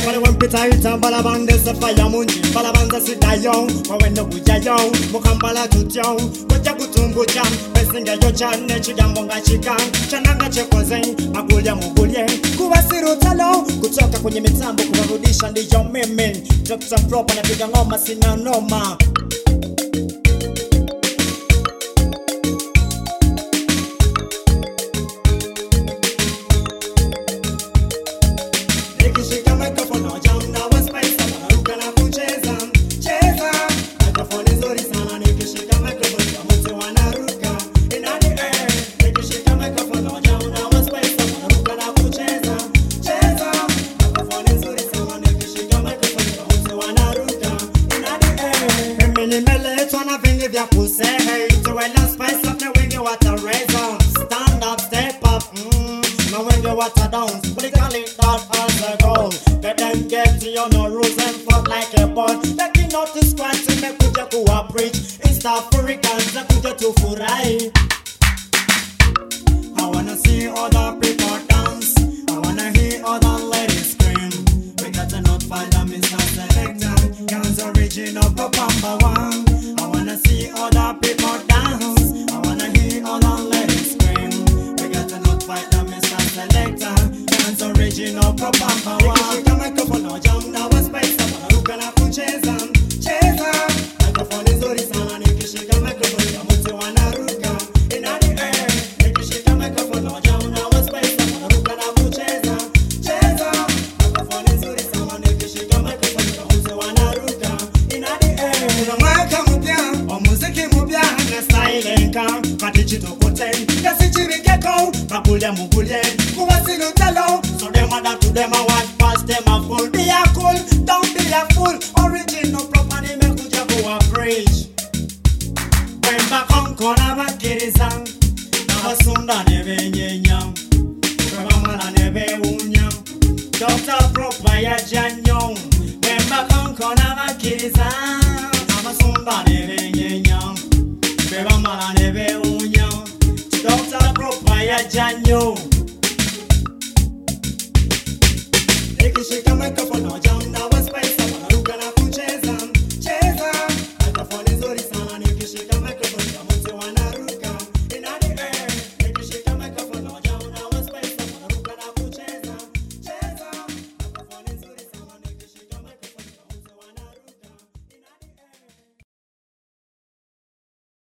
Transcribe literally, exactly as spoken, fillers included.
Pale wampita ita balabande se faya munji balabanza sitayo wawendo kujayo mukambala tutyo kuja kutumbuja besinga yo chane chigambo nga chikang chananga chekoze magulya mugulye kubasiru talo kutoka kwenye mitambo kuwarudisha ndiyo mimi Doctor Proper na piga ngoma sina noma. Water down, but they call it that as a goal. Let them get to your no rules and fuck like a ball. Taking out the squad to make kuja cooperate. East Africans, I kuja to furai. I wanna see other people dance. I wanna hear other ladies scream. We got to not find a Mister Selector. Guns original Papa one. I wanna see other people dance. I wanna hear other ladies scream. We got to not fight the Mister Selector. Guns original Papa one. Nikishika microphone na jam na waspace. Wanaruka na kucheza cheza. Microphone nzuri sana. Nikishika microphone ya mtu wanaruka in the air. Nikishika microphone na jam na waspace. Wanaruka na kucheza cheza. Microphone nzuri sana. Nikishika microphone ya mtu wanaruka in the air. Kuna mwaka mpya wa muziki mpya na style nka kati chitokote. Kasi chirikeko bakulya mugulye kuwasilu talo. So them other to them a watch past them a fool. Be a cool, don't be a fool. Original property me kuja go a preach. When back on kona bakiriza na basunda nebe nyenya Kwamala nebe unya Doctor Proper ya janyo. When back on kona bakiriza na basunda nebe nyenya Kwamala nebe unya Doctor Proper ya janyo. Nikishika microphone